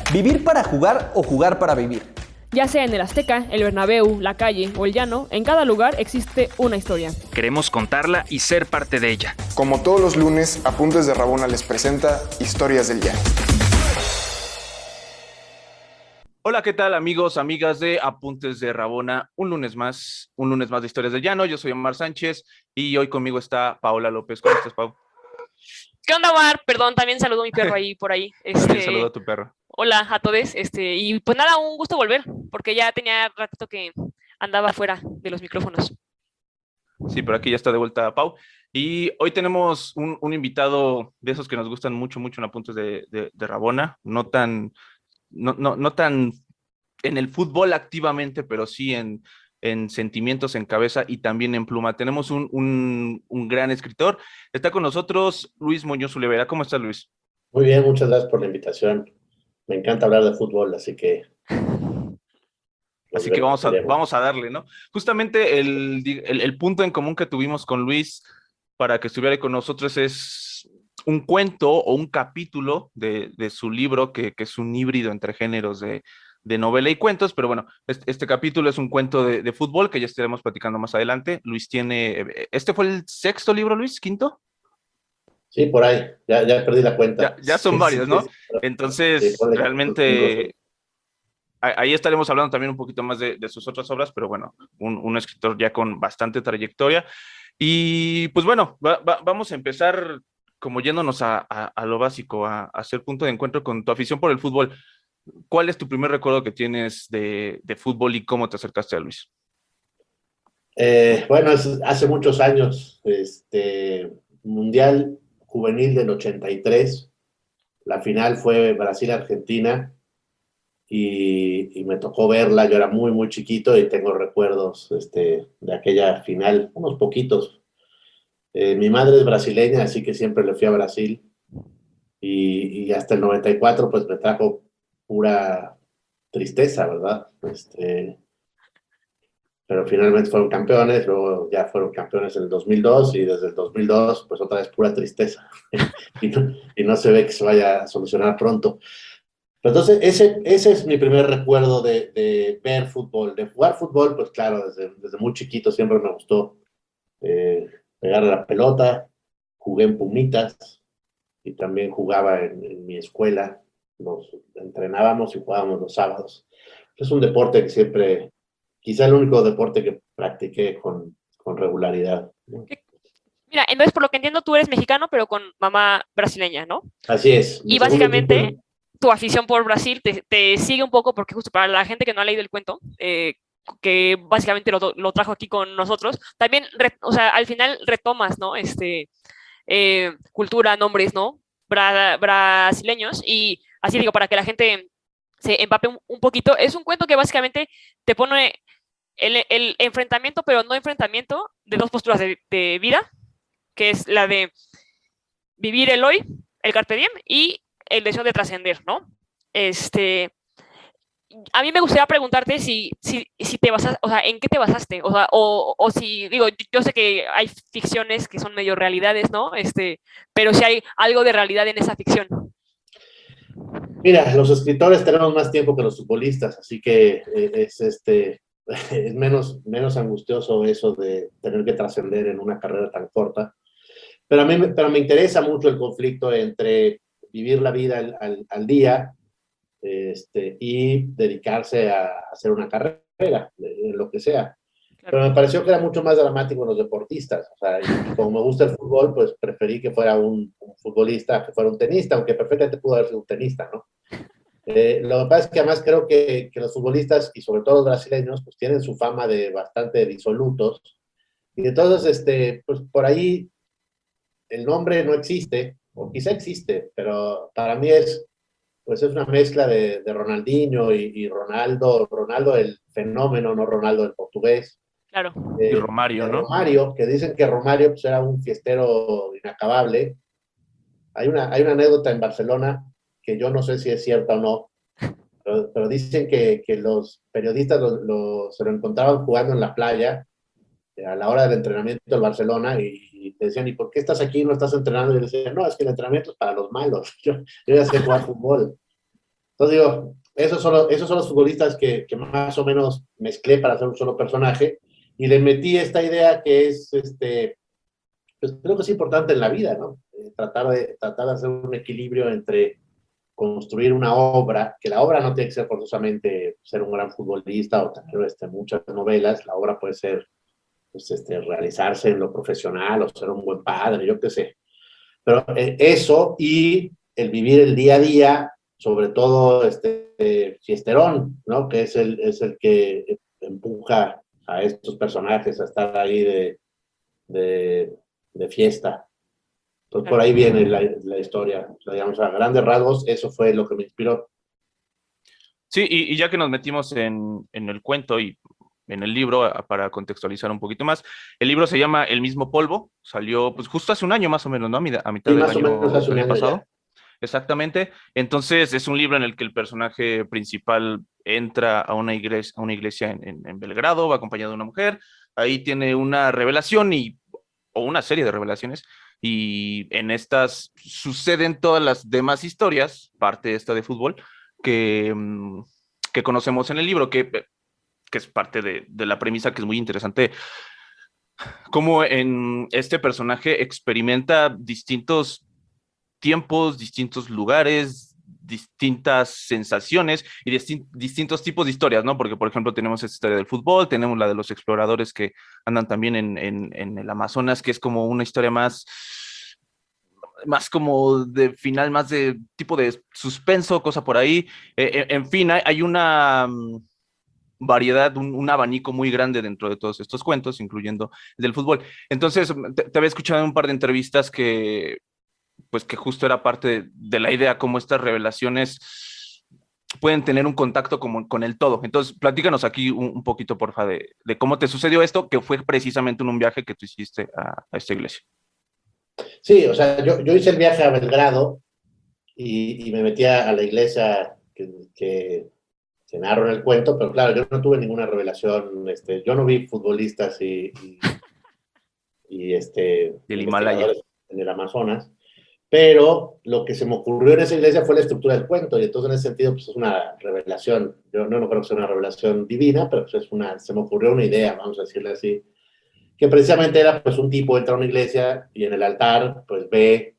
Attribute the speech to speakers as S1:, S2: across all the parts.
S1: ¿Vivir para jugar o jugar para vivir?
S2: Ya sea en el Azteca, el Bernabéu, la calle o el llano, en cada lugar existe una historia.
S3: Queremos contarla y ser parte de ella.
S4: Como todos los lunes, Apuntes de Rabona les presenta Historias del Llano.
S5: Hola, ¿qué tal amigos, amigas de Apuntes de Rabona? Un lunes más de Historias del Llano. Yo soy Omar Sánchez y hoy conmigo está Paola López. ¿Cómo estás, Pau?
S6: ¿Qué onda, Omar? Perdón, también saludo a mi perro ahí por ahí.
S5: También saludo a tu perro.
S6: Hola a todos. Y pues nada, un gusto volver, porque ya tenía rato que andaba fuera de los micrófonos.
S5: Sí, pero aquí ya está de vuelta Pau. Y hoy tenemos un invitado de esos que nos gustan mucho en Apuntes de Rabona. No tan en el fútbol activamente, pero sí en sentimientos, en cabeza y también en pluma. Tenemos un gran escritor. Está con nosotros Luis Muñoz Olivera. ¿Cómo estás, Luis?
S7: Muy bien, muchas gracias por la invitación. Me encanta hablar de fútbol, así que
S5: vamos a darle, ¿no? Justamente el punto en común que tuvimos con Luis para que estuviera con nosotros es un cuento o un capítulo de su libro, que es un híbrido entre géneros de novela y cuentos, pero bueno, este capítulo es un cuento de fútbol que ya estaremos platicando más adelante. Luis tiene, ¿este fue el sexto libro, Luis? ¿Quinto?
S7: Sí, por ahí, ya perdí la cuenta.
S5: Ya son varios, ¿no? Entonces, realmente, ahí estaremos hablando también un poquito más de sus otras obras, pero bueno, un escritor ya con bastante trayectoria. Y pues bueno, vamos a empezar como yéndonos a lo básico, a hacer punto de encuentro con tu afición por el fútbol. ¿Cuál es tu primer recuerdo que tienes de fútbol y cómo te acercaste a Luis?
S7: Bueno, hace muchos años, Mundial Juvenil del 83, la final fue Brasil-Argentina y me tocó verla. Yo era muy chiquito y tengo recuerdos de aquella final, unos poquitos. Mi madre es brasileña, así que siempre le fui a Brasil y hasta el 94 pues me trajo pura tristeza, ¿verdad? Pero finalmente fueron campeones, luego ya fueron campeones en el 2002 y desde el 2002 pues otra vez pura tristeza y no se ve que se vaya a solucionar pronto. Pero entonces ese es mi primer recuerdo de ver fútbol, de jugar fútbol. Pues claro, desde muy chiquito siempre me gustó pegar a la pelota. Jugué en Pumitas y también jugaba en mi escuela. Nos entrenábamos y jugábamos los sábados. Es un deporte que siempre, quizá el único deporte que practiqué con regularidad, ¿no?
S6: Mira, entonces por lo que entiendo tú eres mexicano, pero con mamá brasileña, ¿no?
S7: Así es.
S6: Y básicamente tu afición por Brasil te sigue un poco, porque justo para la gente que no ha leído el cuento, que básicamente lo trajo aquí con nosotros, también, o sea, al final retomas, ¿no? Cultura, nombres, ¿no? Brasileños, y así digo, para que la gente se empape un poquito. Es un cuento que básicamente te pone el enfrentamiento, pero no enfrentamiento, de dos posturas de vida, que es la de vivir el hoy, el carpe diem, y el deseo de trascender, ¿no? A mí me gustaría preguntarte si te basas, o sea, ¿en qué te basaste? O sea, o si, digo, yo sé que hay ficciones que son medio realidades, ¿no? Pero si hay algo de realidad en esa ficción.
S7: Mira, los escritores tenemos más tiempo que los futbolistas, así que es menos angustioso eso de tener que trascender en una carrera tan corta. Pero me interesa mucho el conflicto entre vivir la vida al día y dedicarse a hacer una carrera, en lo que sea. Claro. Pero me pareció que era mucho más dramático en los deportistas. O sea, y como me gusta el fútbol, pues preferí que fuera un futbolista, que fuera un tenista, aunque perfectamente pudo haber sido un tenista, ¿no? Lo que pasa es que además creo que los futbolistas, y sobre todo los brasileños, pues tienen su fama de bastante disolutos. Y entonces, pues por ahí el nombre no existe, o quizá existe, pero para mí pues es una mezcla de Ronaldinho y Ronaldo el fenómeno, no Ronaldo el portugués.
S6: Claro.
S5: Y Romario, ¿no?
S7: Romario, que dicen que Romario pues, era un fiestero inacabable. Hay una anécdota en Barcelona que yo no sé si es cierta o no, pero dicen que los periodistas se lo encontraban jugando en la playa a la hora del entrenamiento del Barcelona y te decían, ¿y por qué estás aquí y no estás entrenando? Y decían, no, es que el entrenamiento es para los malos. Yo ya sé jugar fútbol. Entonces digo, esos son los futbolistas que más o menos mezclé para hacer un solo personaje, y le metí esta idea que es, pues creo que es importante en la vida, ¿no? Tratar de hacer un equilibrio entre construir una obra, que la obra no tiene que ser forzosamente ser un gran futbolista o tener muchas novelas, la obra puede ser pues, realizarse en lo profesional o ser un buen padre, yo qué sé. Pero eso y el vivir el día a día, sobre todo fiesterón, ¿no? Que es el que empuja a estos personajes a estar ahí de fiesta. Entonces, por ahí viene la historia. O sea, digamos, a grandes rasgos, eso fue lo que me inspiró.
S5: Sí, y ya que nos metimos en el cuento y en el libro, para contextualizar un poquito más, el libro se llama El mismo polvo, salió pues justo hace un año más o menos, ¿no? A mitad
S7: Sí,
S5: del
S7: más o menos hace un
S5: año
S7: año
S5: pasado.
S7: ya.
S5: Exactamente. Entonces es un libro en el que el personaje principal entra a una iglesia en Belgrado, va acompañado de una mujer, ahí tiene una revelación o una serie de revelaciones, y en estas suceden todas las demás historias, parte esta de fútbol, que conocemos en el libro, que es parte de la premisa, que es muy interesante, cómo en este personaje experimenta distintos tiempos, distintos lugares, distintas sensaciones y distintos tipos de historias, ¿no? Porque, por ejemplo, tenemos esta historia del fútbol, tenemos la de los exploradores que andan también en el Amazonas, que es como una historia más como de final, más de tipo de suspenso, cosa por ahí. En fin, hay una variedad, un abanico muy grande dentro de todos estos cuentos, incluyendo el del fútbol. Entonces, te había escuchado en un par de entrevistas pues que justo era parte de la idea, cómo estas revelaciones pueden tener un contacto con el todo. Entonces, platícanos aquí un poquito, porfa, de cómo te sucedió esto, que fue precisamente en un viaje que tú hiciste a esta iglesia.
S7: Sí, o sea, yo hice el viaje a Belgrado y me metí a la iglesia que narro en el cuento, pero claro, yo no tuve ninguna revelación, yo no vi futbolistas y
S5: Del Himalaya.
S7: en el Amazonas, pero lo que se me ocurrió en esa iglesia fue la estructura del cuento, y entonces en ese sentido pues es una revelación. Yo no creo que sea una revelación divina, pero pues se me ocurrió una idea, vamos a decirle así, que precisamente era pues un tipo entra a una iglesia y en el altar pues ve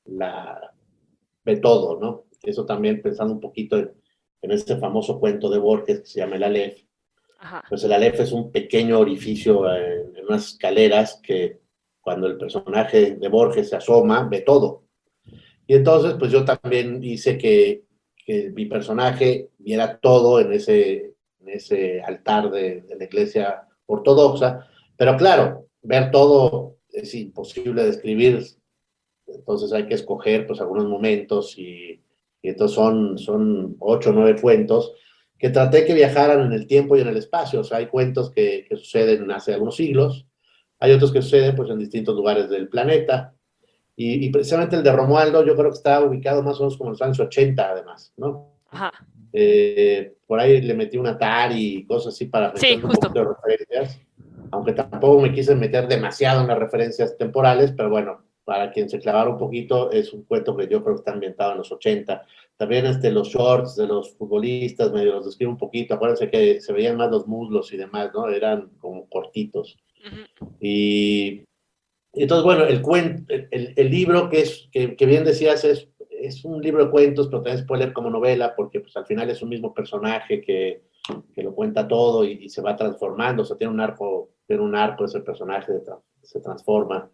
S7: todo, ¿no? Eso también pensando un poquito en este famoso cuento de Borges que se llama El Aleph.
S6: Ajá.
S7: Pues el Aleph es un pequeño orificio en unas escaleras que cuando el personaje de Borges se asoma, ve todo. Y entonces, pues yo también hice que mi personaje viera todo en ese altar de la iglesia ortodoxa. Pero claro, ver todo es imposible de describir. Entonces hay que escoger pues algunos momentos y entonces son 8 o 9 cuentos que traté que viajaran en el tiempo y en el espacio. O sea, hay cuentos que suceden hace algunos siglos, hay otros que suceden pues en distintos lugares del planeta. Y precisamente el de Romualdo yo creo que está ubicado más o menos como en los años 80 además, ¿no?
S6: Ajá.
S7: Por ahí le metí un Atari y cosas así para meter un
S6: justo.
S7: poquito de referencias, aunque tampoco me quise meter demasiado en las referencias temporales, pero bueno, para quien se clavara un poquito, es un cuento que yo creo que está ambientado en los 80. También los shorts de los futbolistas, medio los describo un poquito, acuérdense que se veían más los muslos y demás, ¿no? Eran como cortitos.
S6: Uh-huh.
S7: Y entonces, bueno, el libro que bien decías es un libro de cuentos, pero también se puede leer como novela, porque pues al final es un mismo personaje que lo cuenta todo y se va transformando, o sea, tiene un arco ese personaje se transforma.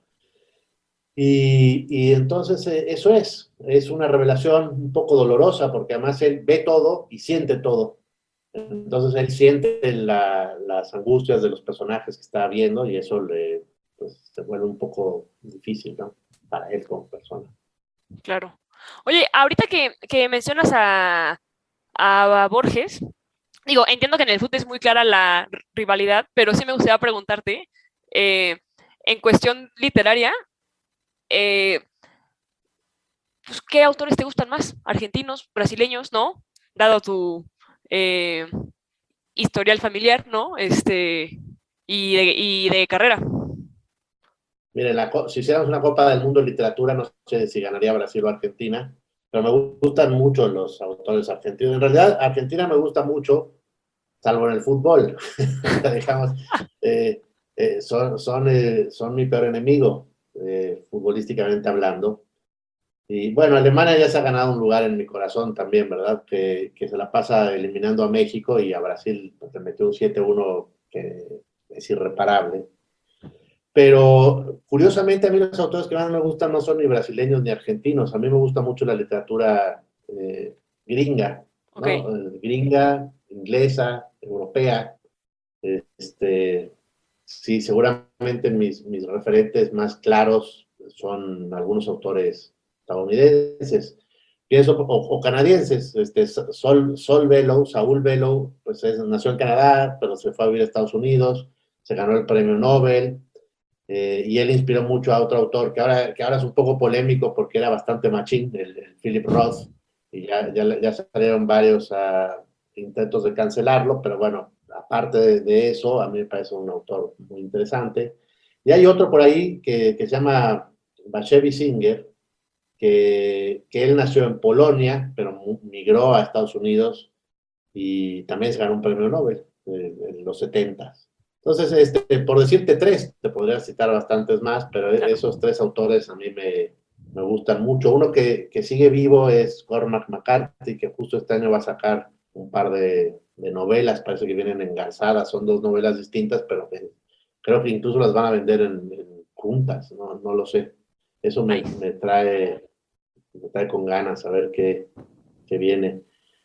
S7: Y entonces eso es una revelación un poco dolorosa, porque además él ve todo y siente todo. Entonces él siente las angustias de los personajes que está viendo y eso pues, se vuelve un poco difícil, ¿no? Para él como persona.
S6: Claro. Oye, ahorita que mencionas a Borges, digo, entiendo que en el fútbol es muy clara la rivalidad, pero sí me gustaría preguntarte, en cuestión literaria, pues, ¿qué autores te gustan más? ¿Argentinos, brasileños, no? Dado tu historial familiar, ¿no? Y de carrera.
S7: Miren, si hiciéramos una Copa del Mundo de Literatura, no sé si ganaría Brasil o Argentina, pero me gustan mucho los autores argentinos. En realidad, Argentina me gusta mucho, salvo en el fútbol. Digamos, son mi peor enemigo, futbolísticamente hablando. Y bueno, Alemania ya se ha ganado un lugar en mi corazón también, ¿verdad? Que se la pasa eliminando a México y a Brasil, pues le metió un 7-1 que es irreparable. Pero curiosamente a mí los autores que más me gustan no son ni brasileños ni argentinos. A mí me gusta mucho la literatura gringa, ¿no?
S6: Ok.
S7: Gringa, inglesa, europea. Sí, seguramente mis referentes más claros son algunos autores estadounidenses, pienso, o canadienses. Saul Bellow, pues nació en Canadá, pero se fue a vivir a Estados Unidos, se ganó el premio Nobel, y él inspiró mucho a otro autor que ahora es un poco polémico porque era bastante machín, el Philip Roth, y ya salieron varios intentos de cancelarlo, pero bueno, aparte de eso, a mí me parece un autor muy interesante. Y hay otro por ahí que se llama Bashevis Singer, que él nació en Polonia, pero migró a Estados Unidos y también se ganó un premio Nobel en los 70. Entonces, por decirte tres, te podría citar bastantes más, pero esos tres autores a mí me gustan mucho. Uno que sigue vivo es Cormac McCarthy, que justo este año va a sacar un par de novelas, parece que vienen engarzadas, son dos novelas distintas, pero creo que incluso las van a vender en juntas, no lo sé. Eso me trae con ganas a ver qué viene.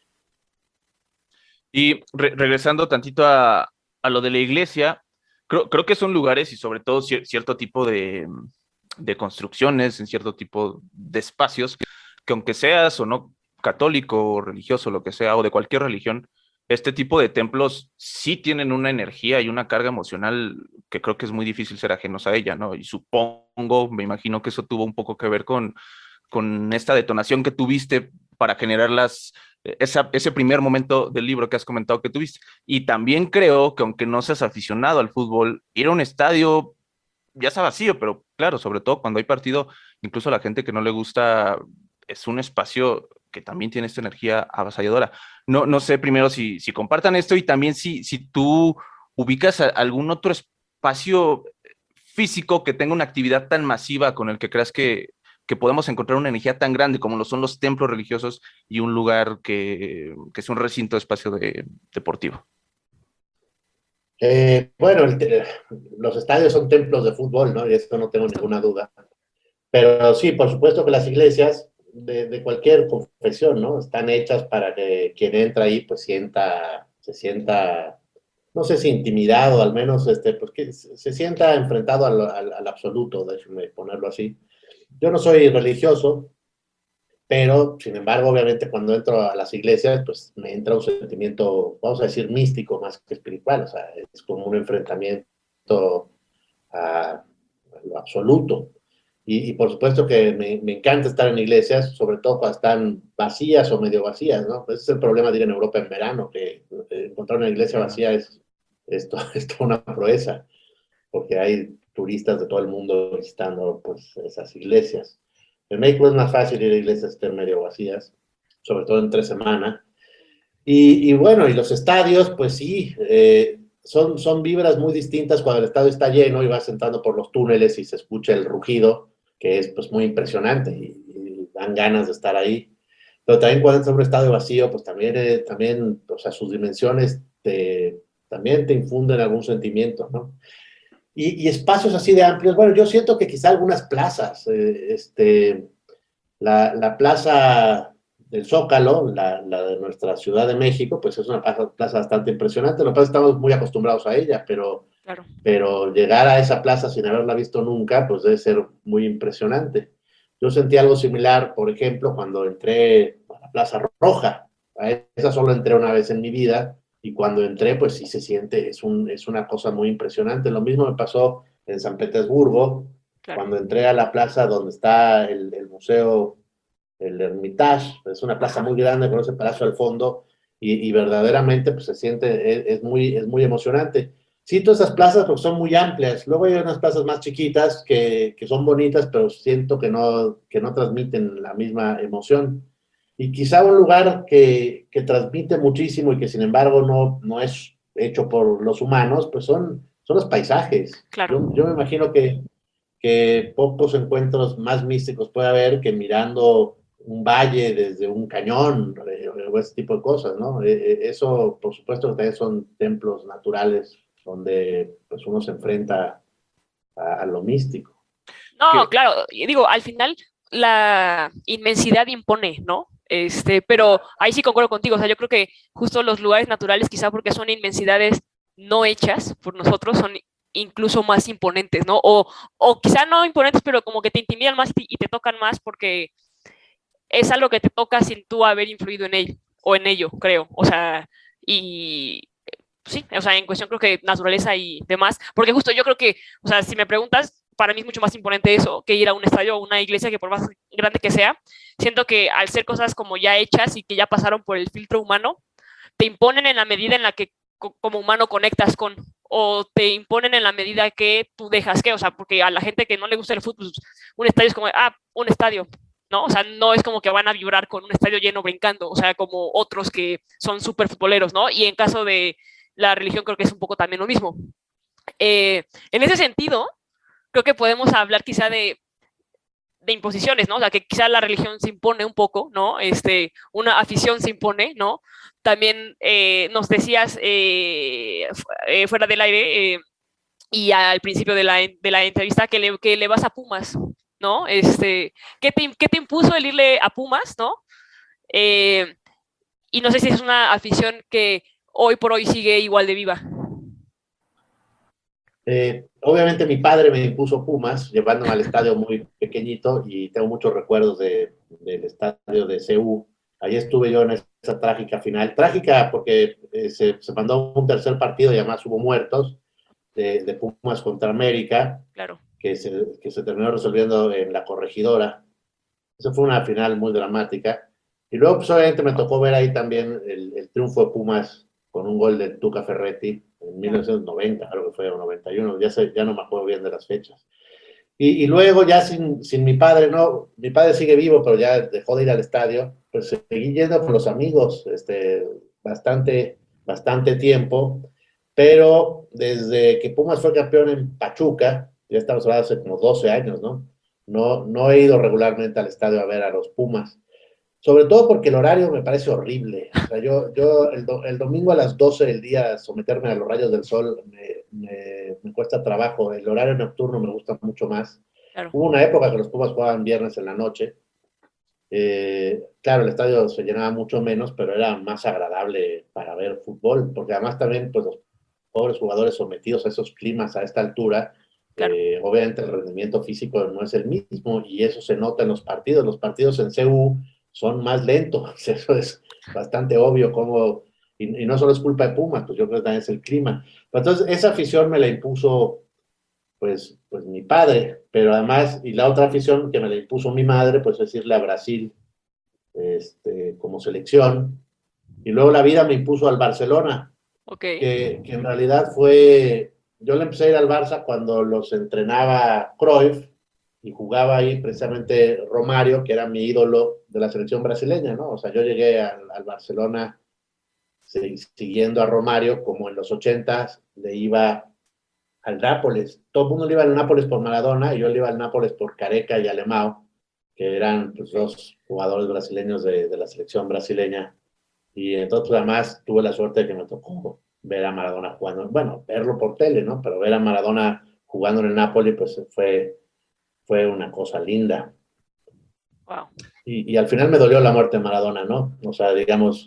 S5: Y regresando tantito a lo de la iglesia, creo que son lugares y sobre todo cierto tipo de construcciones, en cierto tipo de espacios, que aunque seas o no católico o religioso, lo que sea, o de cualquier religión, este tipo de templos sí tienen una energía y una carga emocional que creo que es muy difícil ser ajenos a ella, ¿no? Y supongo, me imagino que eso tuvo un poco que ver con esta detonación que tuviste para generar ese primer momento del libro que has comentado que tuviste. Y también creo que aunque no seas aficionado al fútbol, ir a un estadio ya está vacío, pero claro, sobre todo cuando hay partido, incluso a la gente que no le gusta, es un espacio que también tiene esta energía avasalladora. No sé primero si compartan esto y también si tú ubicas algún otro espacio físico que tenga una actividad tan masiva con el que creas que podemos encontrar una energía tan grande como lo son los templos religiosos y un lugar que es un recinto de espacio deportivo.
S7: Bueno, los estadios son templos de fútbol, ¿no? Y esto no tengo ninguna duda. Pero sí, por supuesto que las iglesias de cualquier confesión, ¿no? Están hechas para que quien entra ahí pues se sienta, no sé si intimidado, al menos pues que se sienta enfrentado al absoluto, déjenme ponerlo así. Yo no soy religioso, pero sin embargo, obviamente cuando entro a las iglesias, pues me entra un sentimiento, vamos a decir, místico más que espiritual, o sea, es como un enfrentamiento a lo absoluto. Y por supuesto que me encanta estar en iglesias, sobre todo cuando están vacías o medio vacías, ¿no? Ese es el problema de ir en Europa en verano, que encontrar una iglesia vacía es toda una proeza, porque hay turistas de todo el mundo visitando pues, esas iglesias. En México es más fácil ir a iglesias que estén medio vacías, sobre todo entre semana. Y bueno, y los estadios, pues sí, son vibras muy distintas cuando el estadio está lleno y vas entrando por los túneles y se escucha el rugido, que es pues muy impresionante y dan ganas de estar ahí. Pero también cuando entras a un estadio vacío, pues también o sea, sus dimensiones también te infunden algún sentimiento, ¿no? Y espacios así de amplios, bueno, yo siento que quizá algunas plazas, la plaza del Zócalo, la de nuestra Ciudad de México, pues es una plaza bastante impresionante. Lo que pasa es que estamos muy acostumbrados a ella,
S6: Claro.
S7: pero llegar a esa plaza sin haberla visto nunca, pues debe ser muy impresionante. Yo sentí algo similar, por ejemplo, cuando entré a la Plaza Roja. A esa solo entré una vez en mi vida, y cuando entré, pues sí se siente, es una cosa muy impresionante. Lo mismo me pasó en San Petersburgo,
S6: Claro.
S7: cuando entré a la plaza donde está el museo, el Hermitage. Es una plaza muy grande con ese palacio al fondo, y verdaderamente pues se siente, es muy emocionante. Sí, todas esas plazas porque son muy amplias. Luego hay unas plazas más chiquitas que son bonitas, pero siento que no transmiten la misma emoción. Y quizá un lugar que transmite muchísimo y que sin embargo no es hecho por los humanos, pues son los paisajes.
S6: Claro.
S7: Yo me imagino que pocos encuentros más místicos puede haber que mirando un valle desde un cañón o ese tipo de cosas, ¿no? Eso, por supuesto, que también son templos naturales donde pues, uno se enfrenta a lo místico.
S6: No,
S5: Que-
S6: claro, y digo, al final la inmensidad impone, ¿no? Pero ahí sí concuerdo contigo, o sea, yo creo que justo los lugares naturales, quizá porque son inmensidades no hechas por nosotros, son incluso más imponentes, ¿no? O quizá no imponentes, pero como que te intimidan más y te tocan más porque es algo que te toca sin tú haber influido en él o en ello, creo. O sea, y sí, o sea, en cuestión creo que naturaleza y demás, porque justo yo creo que, o sea, si me preguntas, para mí es mucho más importante eso que ir a un estadio o una iglesia que por más grande que sea, siento que al ser cosas como ya hechas y que ya pasaron por el filtro humano, te imponen en la medida en la que como humano conectas con, o te imponen en la medida que tú dejas que, o sea, porque a la gente que no le gusta el fútbol, un estadio es como, un estadio, ¿no? O sea, no es como que van a vibrar con un estadio lleno brincando, o sea, como otros que son súper futboleros, ¿no? Y en caso de la religión creo que es un poco también lo mismo. En ese sentido, creo que podemos hablar quizá de imposiciones, ¿no? O sea, que quizá la religión se impone un poco, ¿no? Una afición se impone, ¿no? También nos decías fuera del aire y al principio de la entrevista que le vas a Pumas, ¿no? ¿Qué te impuso el irle a Pumas, ¿no? Eh, y no sé si es una afición que hoy por hoy sigue igual de viva.
S7: Obviamente mi padre me impuso Pumas, llevándome al estadio muy pequeñito y tengo muchos recuerdos del estadio de CU. Ahí estuve yo en esa trágica final. Trágica porque se mandó un tercer partido y además hubo muertos de Pumas contra América,
S6: Claro.
S7: que se terminó resolviendo en la corregidora. Esa fue una final muy dramática. Y luego, pues, obviamente, me tocó ver ahí también el triunfo de Pumas con un gol de Tuca Ferretti en 1990, creo que fue, o 91, ya no me acuerdo bien de las fechas. Y luego, ya sin mi padre, no, mi padre sigue vivo, pero ya dejó de ir al estadio, pues seguí yendo con los amigos bastante tiempo, pero desde que Pumas fue campeón en Pachuca, ya estamos hablando hace como 12 años, ¿no? No he ido regularmente al estadio a ver a los Pumas. Sobre todo porque el horario me parece horrible. O sea, yo el domingo a las 12 del día someterme a los rayos del sol me cuesta trabajo. El horario nocturno me gusta mucho más.
S6: Claro.
S7: Hubo una época que los Pumas jugaban viernes en la noche. Claro, el estadio se llenaba mucho menos, pero era más agradable para ver fútbol, porque además también pues, los pobres jugadores sometidos a esos climas a esta altura,
S6: Claro.
S7: obviamente el rendimiento físico no es el mismo y eso se nota en los partidos. Los partidos en CU son más lentos, eso es bastante obvio, y no solo es culpa de Pumas, pues yo creo que también es el clima. Pero entonces esa afición me la impuso pues mi padre, pero además, y la otra afición que me la impuso mi madre, pues es irle a Brasil como selección, y luego la vida me impuso al Barcelona,
S6: Okay.
S7: que en realidad yo le empecé a ir al Barça cuando los entrenaba Cruyff, y jugaba ahí precisamente Romario, que era mi ídolo de la selección brasileña, ¿no? O sea, yo llegué al Barcelona siguiendo a Romario, como en los 80s le iba al Nápoles. Todo el mundo le iba al Nápoles por Maradona y yo le iba al Nápoles por Careca y Alemão, que eran pues, dos jugadores brasileños de la selección brasileña. Y entonces, pues, además, tuve la suerte de que me tocó ver a Maradona jugando. Bueno, verlo por tele, ¿no? Pero ver a Maradona jugando en el Napoli, pues fue una cosa linda.
S6: Wow.
S7: Y al final me dolió la muerte de Maradona, ¿no? O sea, digamos,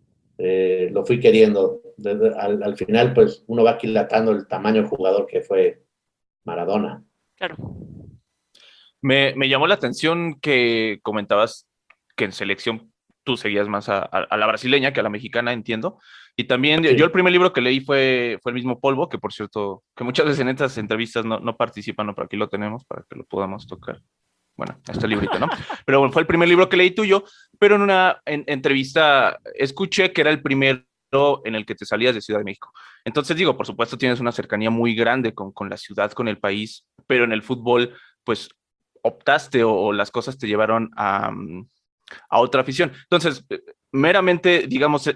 S7: lo fui queriendo. Al final, pues, uno va aquilatando el tamaño del jugador que fue Maradona.
S6: Claro.
S5: Me llamó la atención que comentabas que en selección tú seguías más a la brasileña que a la mexicana, entiendo. Y también
S7: Sí.
S5: yo el primer libro que leí fue el mismo Polvo, que por cierto, que muchas veces en estas entrevistas no participan, pero aquí lo tenemos para que lo podamos tocar. Bueno, este librito, ¿no? Pero bueno, fue el primer libro que leí tuyo, pero en una entrevista escuché que era el primero en el que te salías de Ciudad de México. Entonces digo, por supuesto tienes una cercanía muy grande con la ciudad, con el país, pero en el fútbol, pues optaste o las cosas te llevaron a otra afición. Entonces, meramente, digamos,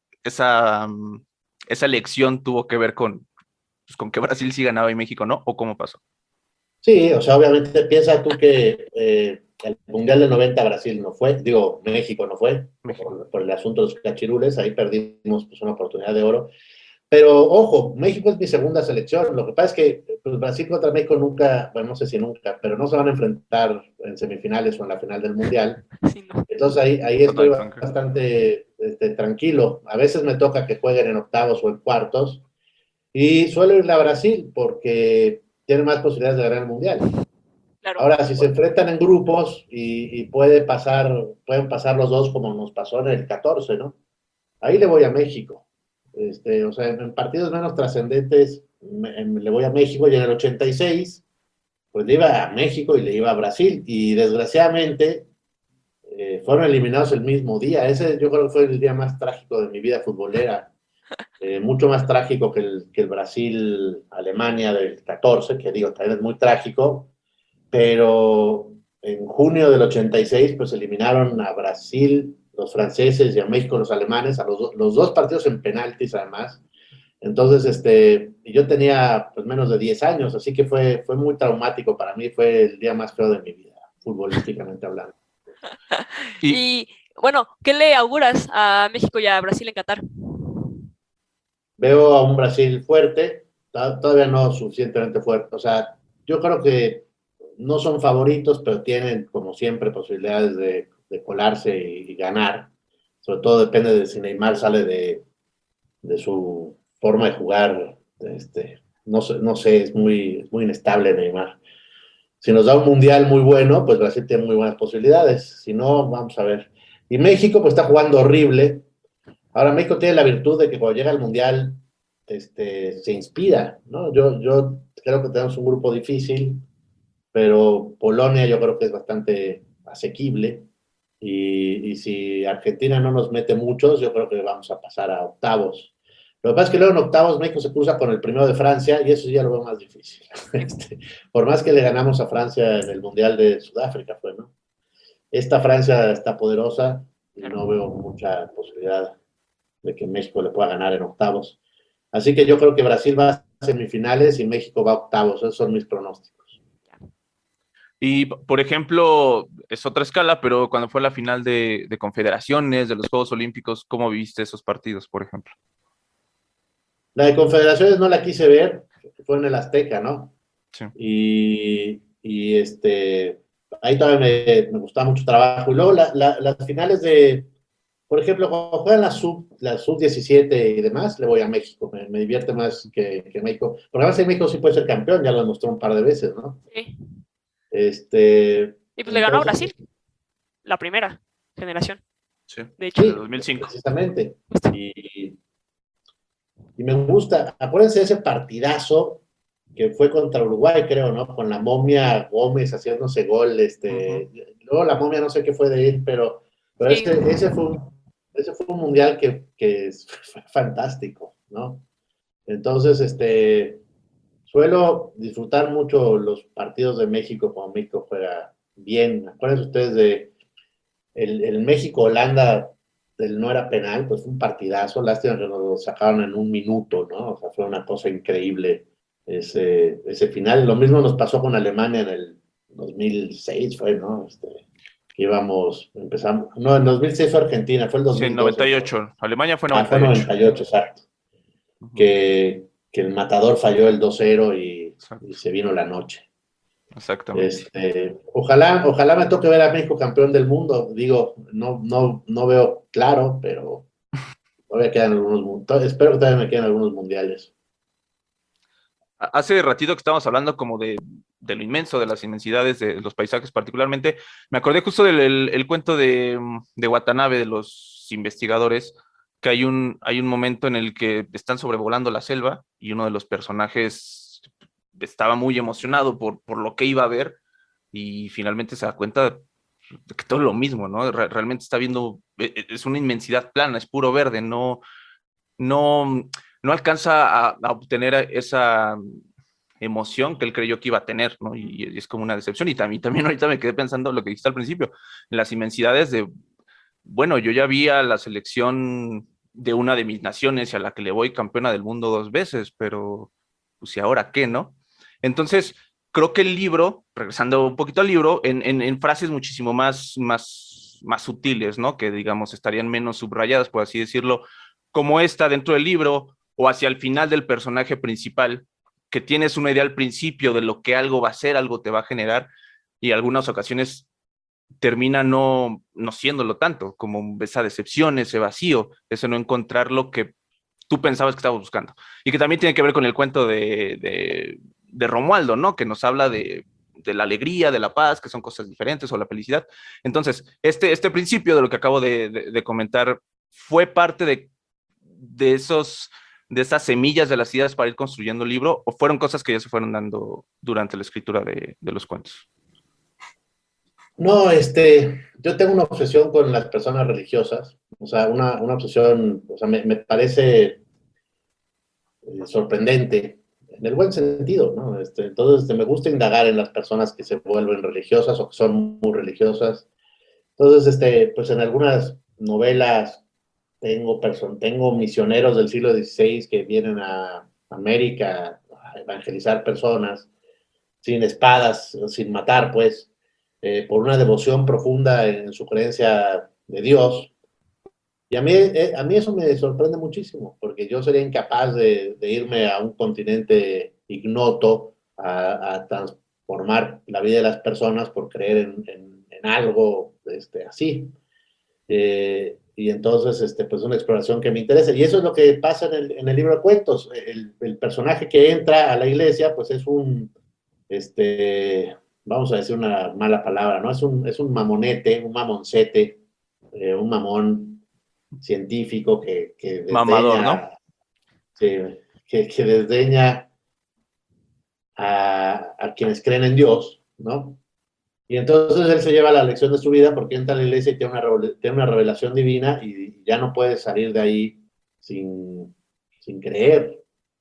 S5: esa elección tuvo que ver pues, con que Brasil sí ganaba y México no, ¿o cómo pasó?
S7: Sí, o sea, obviamente piensa tú que el Mundial del 90 Brasil no fue, digo, México no fue, por el asunto de los cachirules, ahí perdimos pues, una oportunidad de oro. Pero, ojo, México es mi segunda selección. Lo que pasa es que pues, Brasil contra México nunca, bueno, no sé si nunca, pero no se van a enfrentar en semifinales o en la final del Mundial.
S6: Sí, no.
S7: Entonces ahí estoy bastante tranquilo. A veces me toca que jueguen en octavos o en cuartos y suelo irle a Brasil porque tiene más posibilidades de ganar el Mundial.
S6: Claro.
S7: Ahora, si se enfrentan en grupos y pueden pasar los dos como nos pasó en el 14, ¿no? Ahí le voy a México. O sea, en partidos menos trascendentes le voy a México, y en el 86 pues le iba a México y le iba a Brasil, y desgraciadamente fueron eliminados el mismo día. Ese yo creo que fue el día más trágico de mi vida futbolera, mucho más trágico que el Brasil-Alemania del 14, que digo, también es muy trágico, pero en junio del 86 pues eliminaron a Brasil los franceses y a México los alemanes, a los dos partidos en penaltis además. Entonces, yo tenía pues menos de 10 años, así que fue muy traumático para mí, fue el día más feo de mi vida, futbolísticamente hablando.
S6: Y bueno, ¿qué le auguras a México y a Brasil en Qatar?
S7: Veo a un Brasil fuerte, todavía no suficientemente fuerte, o sea, yo creo que no son favoritos, pero tienen, como siempre, posibilidades de colarse y ganar. Sobre todo depende de si Neymar sale de su forma de jugar. No sé, es muy inestable Neymar. Si nos da un mundial muy bueno, pues Brasil tiene muy buenas posibilidades. Si no, vamos a ver. Y México, pues está jugando horrible. Ahora, México tiene la virtud de que cuando llega al mundial, se inspira, ¿no? Yo creo que tenemos un grupo difícil, pero Polonia yo creo que es bastante asequible, y si Argentina no nos mete muchos, yo creo que vamos a pasar a octavos. Lo que pasa es que luego en octavos México se cruza con el primero de Francia, y eso ya lo veo más difícil. Por más que le ganamos a Francia en el Mundial de Sudáfrica, ¿no? Esta Francia está poderosa y no veo mucha posibilidad de que México le pueda ganar en octavos. Así que yo creo que Brasil va a semifinales y México va a octavos. Esos son mis pronósticos.
S5: Y, por ejemplo, es otra escala, pero cuando fue la final de Confederaciones, de los Juegos Olímpicos, ¿cómo viste esos partidos, por ejemplo?
S7: La de Confederaciones no la quise ver, fue en el Azteca, ¿no?
S5: Sí.
S7: Y ahí todavía me gustaba mucho trabajo. Y luego las finales por ejemplo, cuando juegan la sub-17 y demás, le voy a México. Me divierte más que México. Porque además en México sí puede ser campeón, ya lo demostró un par de veces, ¿no?
S6: Sí.
S7: Y
S6: pues le ganó a Brasil, la primera generación.
S5: Sí,
S6: de hecho.
S5: de 2005.
S7: Precisamente. Y me gusta, acuérdense de ese partidazo que fue contra Uruguay, creo, ¿no? Con la momia Gómez haciéndose gol. Luego la momia no sé qué fue de él, pero sí. ese fue un mundial que fue fantástico, ¿no? Entonces, suelo disfrutar mucho los partidos de México cuando México juega bien. Acuérdense ustedes de el México-Holanda, no era penal, pues fue un partidazo. Lástima que nos lo sacaron en un minuto, ¿no? O sea, fue una cosa increíble ese final. Lo mismo nos pasó con Alemania en el 2006, fue, ¿no? Empezamos, no, en 2006 fue Argentina, fue el 2002.
S5: Sí, 98. ¿No? Alemania fue 98.
S7: Fue 98, exacto. Que el matador falló el 2-0 y se vino la noche.
S5: Exactamente.
S7: Ojalá me toque ver a México campeón del mundo. Digo, no veo claro, pero todavía quedan espero que todavía me queden algunos mundiales.
S5: Hace ratito que estábamos hablando como de lo inmenso, de las inmensidades de los paisajes particularmente, me acordé justo del cuento de Watanabe, de los investigadores, que hay un momento en el que están sobrevolando la selva y uno de los personajes estaba muy emocionado por lo que iba a ver, y finalmente se da cuenta de que todo es lo mismo, ¿no? Realmente está viendo, es una inmensidad plana, es puro verde, no alcanza a obtener emoción que él creyó que iba a tener, ¿no? Y es como una decepción. Y también ahorita me quedé pensando lo que dijiste al principio, en las inmensidades de, bueno, yo ya vi a la selección de una de mis naciones y a la que le voy campeona del mundo 2 veces, pero pues ¿y ahora qué, no? Entonces, creo que el libro, regresando un poquito al libro, en frases muchísimo más sutiles, ¿no? Que digamos estarían menos subrayadas, por así decirlo, como esta dentro del libro o hacia el final del personaje principal, que tienes una idea al principio de lo que algo va a ser, algo te va a generar, y algunas ocasiones termina no siéndolo tanto, como esa decepción, ese vacío, ese no encontrar lo que tú pensabas que estabas buscando. Y que también tiene que ver con el cuento de Romualdo, ¿no? Que nos habla de la alegría, de la paz, que son cosas diferentes, o la felicidad. Entonces, este principio de lo que acabo de comentar fue parte de esas semillas de las ideas para ir construyendo el libro, o fueron cosas que ya se fueron dando durante la escritura de los cuentos.
S7: No, yo tengo una obsesión con las personas religiosas, o sea, una obsesión, o sea, me parece sorprendente, en el buen sentido, ¿no? Entonces, me gusta indagar en las personas que se vuelven religiosas o que son muy religiosas. Entonces, pues en algunas novelas tengo misioneros del siglo XVI que vienen a América a evangelizar personas sin espadas, sin matar, pues, por una devoción profunda en su creencia de Dios. Y a mí eso me sorprende muchísimo, porque yo sería incapaz de irme a un continente ignoto a transformar la vida de las personas por creer en algo así. Y entonces, pues una exploración que me interesa. Y eso es lo que pasa en el libro de cuentos. El personaje que entra a la iglesia, pues es vamos a decir una mala palabra, ¿no? Es un mamonete, un mamoncete, un mamón científico que desdeña,
S5: mamador, ¿no?
S7: Sí, que desdeña a quienes creen en Dios, ¿no? Y entonces él se lleva la lección de su vida porque entra a la iglesia y tiene una revelación divina y ya no puede salir de ahí sin creer.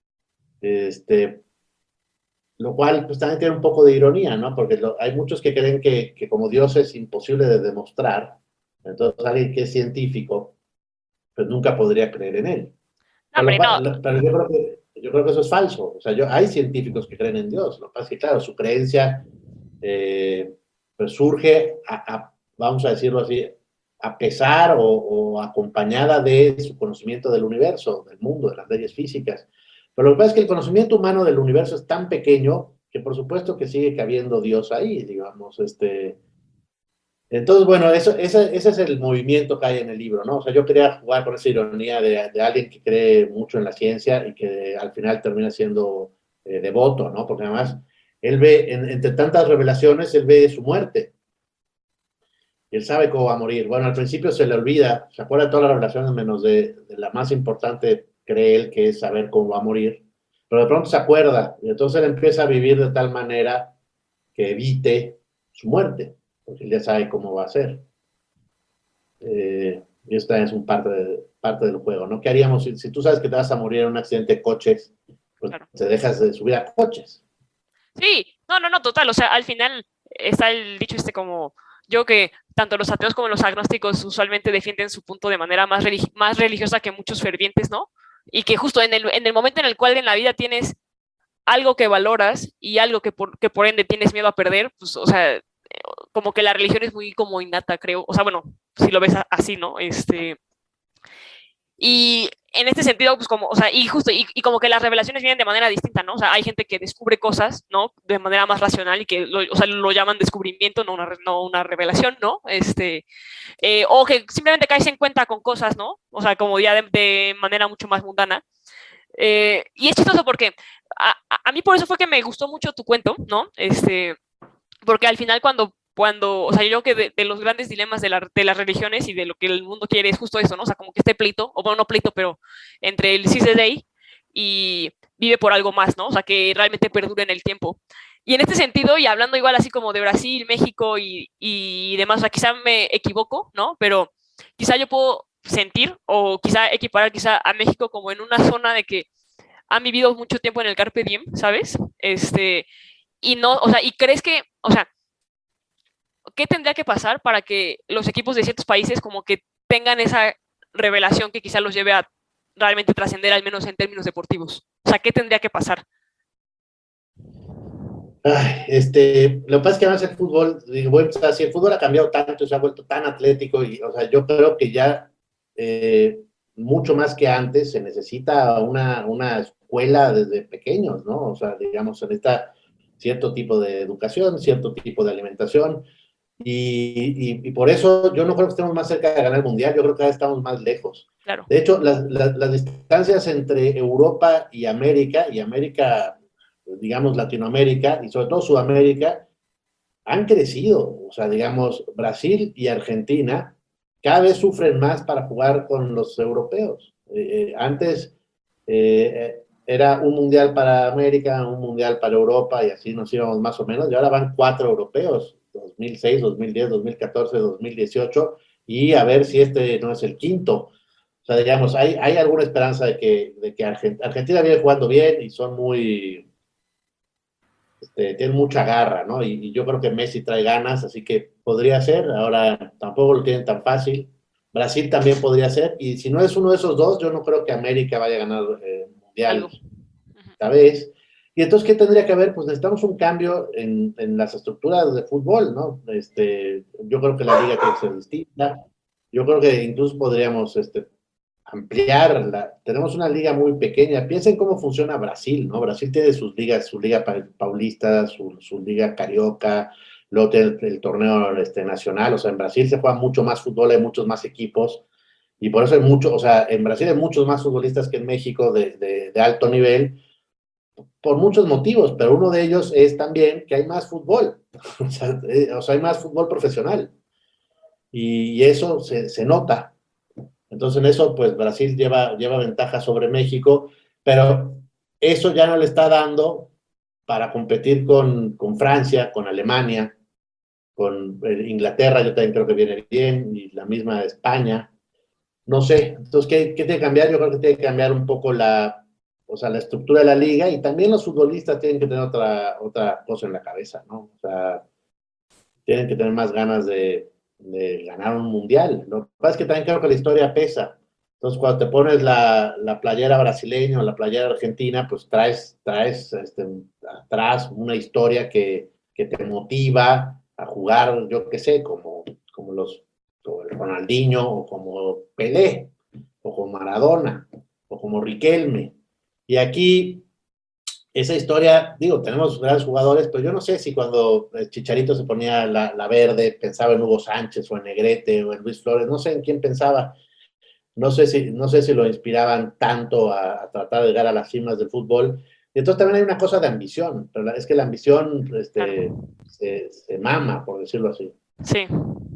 S7: Lo cual pues también tiene un poco de ironía, ¿no? Porque hay muchos que creen que como Dios es imposible de demostrar, entonces alguien que es científico, pues nunca podría creer en él.
S6: Hombre, no.
S7: Pero yo creo que eso es falso. O sea, hay científicos que creen en Dios. Lo que pasa es que, claro, su creencia pues surge, vamos a decirlo así, a pesar o acompañada de su conocimiento del universo, del mundo, de las leyes físicas. Pero lo que pasa es que el conocimiento humano del universo es tan pequeño que por supuesto que sigue cabiendo Dios ahí, digamos. Entonces, bueno, ese es el movimiento que hay en el libro, ¿no? O sea, yo quería jugar con esa ironía de alguien que cree mucho en la ciencia y que al final termina siendo devoto, ¿no? Porque además él ve, entre tantas revelaciones, él ve su muerte. Y él sabe cómo va a morir. Bueno, al principio se le olvida, se acuerda de todas las revelaciones menos de la más importante, cree él, que es saber cómo va a morir. Pero de pronto se acuerda y entonces él empieza a vivir de tal manera que evite su muerte, porque él ya sabe cómo va a ser. Y esta es parte del juego, ¿no? ¿Qué haríamos si tú sabes que te vas a morir en un accidente de coches? Pues claro, te dejas de subir a coches.
S6: Sí, no, total, o sea, al final está el dicho como, yo que tanto los ateos como los agnósticos usualmente defienden su punto de manera más religiosa que muchos fervientes, ¿no? Y que justo en el momento en el cual en la vida tienes algo que valoras y algo que por ende tienes miedo a perder, pues, o sea, como que la religión es muy como innata, creo, o sea, bueno, si lo ves así, ¿no? Y en este sentido, pues como, o sea, y justo, y como que las revelaciones vienen de manera distinta, ¿no? O sea, hay gente que descubre cosas, ¿no? De manera más racional y que, o sea, lo llaman descubrimiento, no una revelación, ¿no? O que simplemente caes en cuenta con cosas, ¿no? O sea, como ya de manera mucho más mundana. Y es chistoso porque a mí por eso fue que me gustó mucho tu cuento, ¿no? Porque al final cuando, o sea, yo creo que de los grandes dilemas de las religiones y de lo que el mundo quiere es justo eso, ¿no? O sea, como que este pleito, o bueno, no pleito, pero entre el sí se dei y vive por algo más, ¿no? O sea, que realmente perdure en el tiempo. Y en este sentido, y hablando igual así como de Brasil, México y demás, o sea, quizá me equivoco, ¿no? Pero quizá yo puedo sentir o quizá equiparar quizá a México como en una zona de que han vivido mucho tiempo en el Carpe Diem, ¿sabes? Y no, o sea, y crees que, o sea, ¿qué tendría que pasar para que los equipos de ciertos países como que tengan esa revelación que quizá los lleve a realmente trascender, al menos en términos deportivos? O sea, ¿qué tendría que pasar?
S7: Lo que pasa es que además el fútbol, digo, bueno, o sea, si el fútbol ha cambiado tanto, se ha vuelto tan atlético, y, o sea, yo creo que ya mucho más que antes se necesita una escuela desde pequeños, ¿no? O sea, digamos, se necesita cierto tipo de educación, cierto tipo de alimentación, y por eso yo no creo que estemos más cerca de ganar el Mundial, yo creo que cada vez estamos más lejos.
S6: Claro.
S7: De hecho, las distancias entre Europa y América, digamos Latinoamérica y sobre todo Sudamérica, han crecido. O sea, digamos, Brasil y Argentina cada vez sufren más para jugar con los europeos. Antes era un mundial para América, un mundial para Europa y así nos íbamos más o menos, y ahora van 4 europeos, 2006, 2010, 2014, 2018, y a ver si este no es el quinto. O sea, digamos, hay alguna esperanza de que Argentina viene jugando bien y son muy... tienen mucha garra, ¿no? Y yo creo que Messi trae ganas, así que podría ser. Ahora tampoco lo tienen tan fácil. Brasil también podría ser. Y si no es uno de esos dos, yo no creo que América vaya a ganar el Mundial esta vez. Y entonces, ¿qué tendría que haber? Pues necesitamos un cambio en las estructuras de fútbol, ¿no? Yo creo que la liga tiene que ser distinta. Yo creo que incluso podríamos ampliarla. Tenemos una liga muy pequeña. Piensen cómo funciona Brasil, ¿no? Brasil tiene sus ligas, su liga paulista, su liga carioca, luego tiene el torneo nacional. O sea, en Brasil se juega mucho más fútbol, hay muchos más equipos, y por eso hay o sea, en Brasil hay muchos más futbolistas que en México de alto nivel, por muchos motivos, pero uno de ellos es también que hay más fútbol. O sea, hay más fútbol profesional. Y eso se nota. Entonces en eso, pues Brasil lleva ventaja sobre México, pero eso ya no le está dando para competir con Francia, con Alemania, con Inglaterra, yo también creo que viene bien, y la misma España. No sé, entonces, ¿qué tiene que cambiar? Yo creo que tiene que cambiar un poco la estructura de la liga, y también los futbolistas tienen que tener otra cosa en la cabeza, ¿no? O sea, tienen que tener más ganas de ganar un mundial. Lo que pasa es que también creo que la historia pesa. Entonces, cuando te pones la playera brasileña o la playera argentina, pues traes atrás una historia que te motiva a jugar, yo qué sé, como el Ronaldinho, o como Pelé, o como Maradona, o como Riquelme. Y aquí esa historia, digo, tenemos grandes jugadores, pero yo no sé si cuando el Chicharito se ponía la verde pensaba en Hugo Sánchez o en Negrete o en Luis Flores, no sé en quién pensaba, no sé si lo inspiraban tanto a tratar de llegar a las cimas del fútbol. Y entonces también hay una cosa de ambición, pero es que la ambición se mama, por decirlo así.
S6: Sí.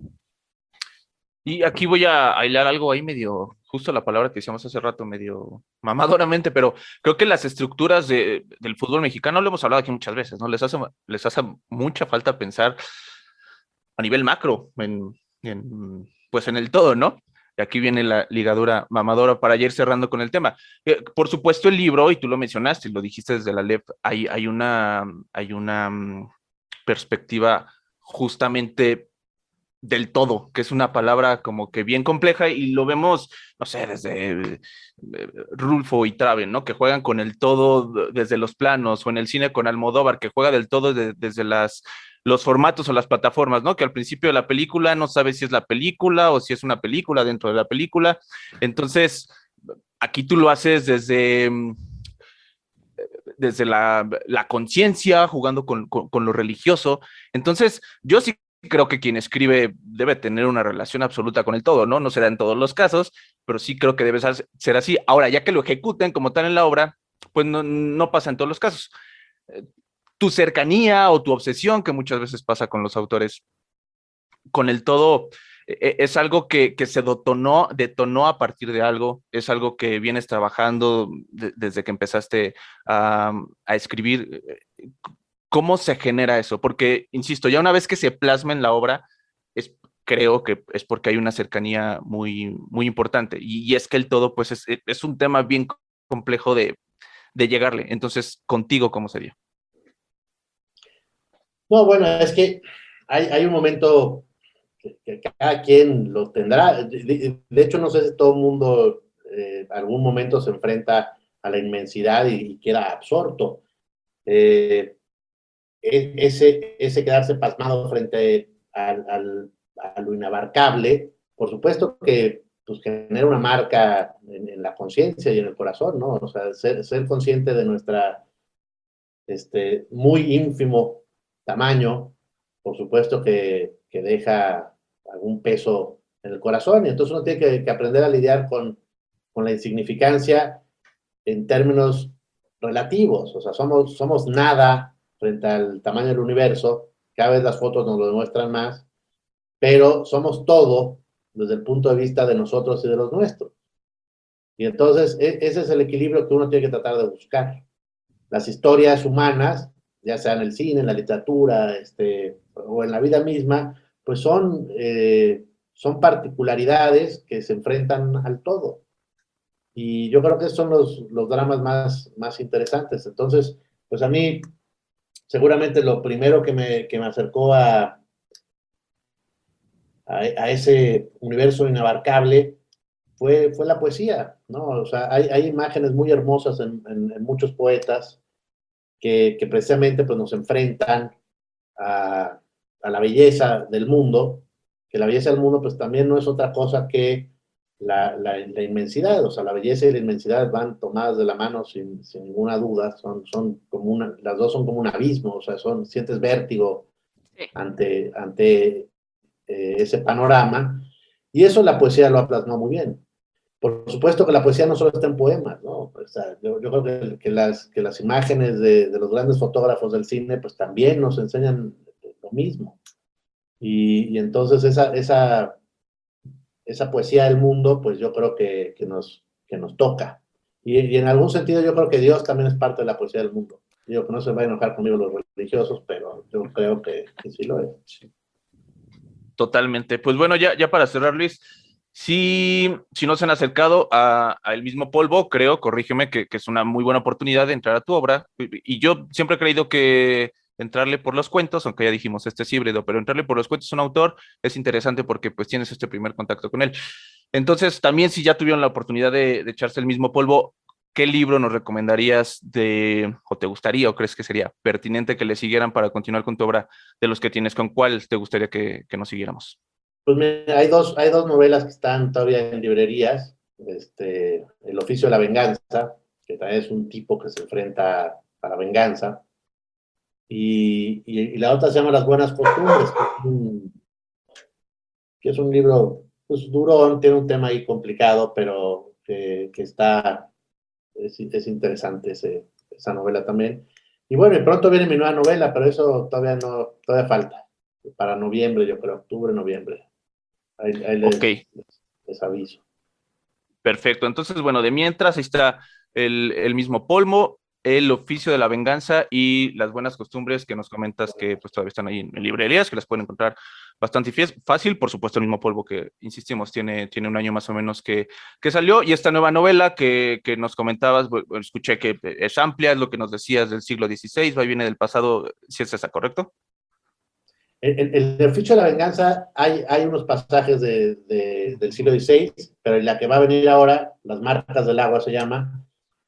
S5: Y aquí voy a hilar algo ahí medio, justo la palabra que decíamos hace rato, medio mamadoramente, pero creo que las estructuras del fútbol mexicano, lo hemos hablado aquí muchas veces, ¿no? Les hace mucha falta pensar a nivel macro, pues en el todo, ¿no? Y aquí viene la ligadura mamadora para ir cerrando con el tema. Por supuesto, el libro, y tú lo mencionaste, y lo dijiste desde la LEP, hay una perspectiva justamente del todo, que es una palabra como que bien compleja, y lo vemos, no sé, desde Rulfo y Traven, ¿no? Que juegan con el todo desde los planos, o en el cine con Almodóvar, que juega del todo desde los formatos o las plataformas, ¿no? Que al principio de la película no sabes si es la película o si es una película dentro de la película. Entonces, aquí tú lo haces desde la conciencia, jugando con lo religioso. Entonces, yo sí creo que quien escribe debe tener una relación absoluta con el todo, ¿no? No será en todos los casos, pero sí creo que debe ser así. Ahora, ya que lo ejecuten como tal en la obra, pues no pasa en todos los casos. Tu cercanía o tu obsesión, que muchas veces pasa con los autores, con el todo, es algo que se detonó a partir de algo, es algo que vienes trabajando desde que empezaste a escribir. ¿Cómo se genera eso? Porque, insisto, ya una vez que se plasma en la obra, creo que es porque hay una cercanía muy, muy importante. Y es que el todo, pues, es un tema bien complejo de de llegarle. Entonces, contigo, ¿cómo se dio?
S7: No, bueno, es que hay un momento que cada quien lo tendrá. De hecho, no sé si todo el mundo algún momento se enfrenta a la inmensidad y queda absorto. Ese quedarse pasmado frente a lo inabarcable, por supuesto que pues, genera una marca en la conciencia y en el corazón, ¿no? O sea, ser consciente de nuestra muy ínfimo tamaño, por supuesto que deja algún peso en el corazón, y entonces uno tiene que aprender a lidiar con la insignificancia en términos relativos. O sea, somos nada frente al tamaño del universo. Cada vez las fotos nos lo demuestran más, pero somos todo desde el punto de vista de nosotros y de los nuestros. Y entonces ese es el equilibrio que uno tiene que tratar de buscar. Las historias humanas, ya sea en el cine, en la literatura, o en la vida misma, pues son particularidades que se enfrentan al todo. Y yo creo que esos son los dramas más interesantes. Entonces, pues a mí, seguramente lo primero que me acercó a ese universo inabarcable fue la poesía, ¿no? O sea, hay imágenes muy hermosas en muchos poetas que precisamente pues, nos enfrentan a la belleza del mundo, que la belleza del mundo pues también no es otra cosa que la inmensidad. O sea, la belleza y la inmensidad van tomadas de la mano sin ninguna duda, son como las dos son como un abismo. O sea, sientes vértigo ante ese panorama, y eso la poesía lo ha plasmado muy bien. Por supuesto que la poesía no solo está en poemas, ¿no? O sea, yo creo que las imágenes de los grandes fotógrafos del cine, pues también nos enseñan lo mismo. Y entonces esa poesía del mundo, pues yo creo que nos toca. Y en algún sentido yo creo que Dios también es parte de la poesía del mundo. Digo que no se va a enojar conmigo los religiosos, pero yo creo que sí lo es. Sí.
S5: Totalmente. Pues bueno, ya para cerrar, Luis, si no se han acercado a El mismo polvo, creo, corrígeme, que es una muy buena oportunidad de entrar a tu obra. Y yo siempre he creído que entrarle por los cuentos, aunque ya dijimos este es híbrido, pero entrarle por los cuentos a un autor es interesante porque pues tienes este primer contacto con él. Entonces, también si ya tuvieron la oportunidad de echarse El mismo polvo, ¿qué libro nos recomendarías o te gustaría o crees que sería pertinente que le siguieran para continuar con tu obra de los que tienes? ¿Con cuál te gustaría que nos siguiéramos?
S7: Pues mira, hay dos novelas que están todavía en librerías. El oficio de la venganza, que también es un tipo que se enfrenta a la venganza. Y la otra se llama Las buenas costumbres, que es un libro pues, durón, tiene un tema ahí complicado, pero que es interesante esa novela también. Y bueno, y pronto viene mi nueva novela, pero eso todavía falta. Para noviembre, yo creo, octubre, noviembre. Ahí les aviso.
S5: Perfecto. Entonces, bueno, de mientras ahí está el mismo polvo, El oficio de la venganza y Las buenas costumbres, que nos comentas que pues todavía están ahí en librerías, que las pueden encontrar bastante fácil. Por supuesto, El mismo polvo, que insistimos, tiene un año más o menos que salió, y esta nueva novela que nos comentabas, bueno, escuché que es amplia, es lo que nos decías del siglo XVI, va y viene del pasado, si es esa, ¿correcto?
S7: El oficio de la venganza, hay unos pasajes del siglo XVI, pero en la que va a venir ahora, Las marcas del agua se llama,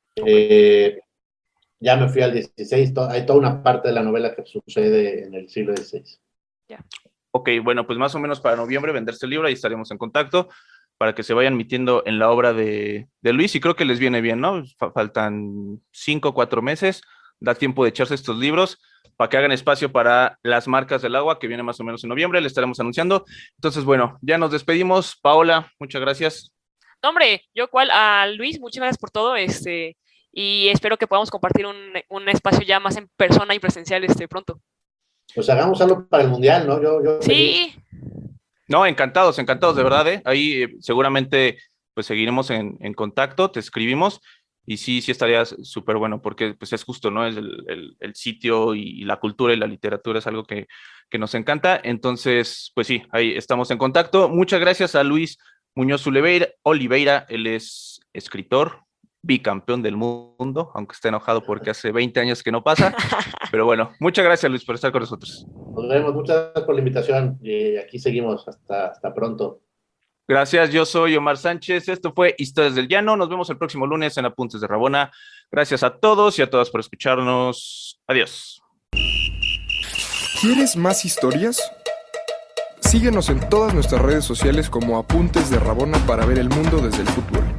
S7: ya me fui al XVI, hay toda una parte de la novela que sucede en el siglo XVI.
S6: Ya.
S5: Ok, bueno, pues más o menos para noviembre venderse el libro, ahí estaremos en contacto para que se vayan metiendo en la obra de Luis, y creo que les viene bien, ¿no? Faltan 5 o 4 meses, da tiempo de echarse estos libros para que hagan espacio para Las marcas del agua, que viene más o menos en noviembre, le estaremos anunciando. Entonces, bueno, ya nos despedimos. Paola, muchas gracias.
S6: No, hombre, yo a Luis, muchas gracias por todo, y espero que podamos compartir un espacio ya más en persona y presencial pronto.
S7: Pues hagamos algo para el Mundial, ¿no? Yo
S6: Sí.
S5: No, encantados, de verdad, ¿eh? Ahí seguramente pues seguiremos en contacto, te escribimos, y sí estaría súper bueno, porque pues es justo, ¿no? Es el sitio y la cultura y la literatura es algo que nos encanta. Entonces, pues sí, ahí estamos en contacto. Muchas gracias a Luis Muñoz Oliveira, él es escritor, bicampeón del mundo, aunque esté enojado porque hace 20 años que no pasa. Pero bueno, muchas gracias, Luis, por estar con nosotros.
S7: Nos vemos, muchas gracias por la invitación y aquí seguimos. Hasta pronto.
S5: Gracias, yo soy Omar Sánchez. Esto fue Historias del Llano. Nos vemos el próximo lunes en Apuntes de Rabona. Gracias a todos y a todas por escucharnos. Adiós.
S8: ¿Quieres más historias? Síguenos en todas nuestras redes sociales como Apuntes de Rabona para ver el mundo desde el fútbol.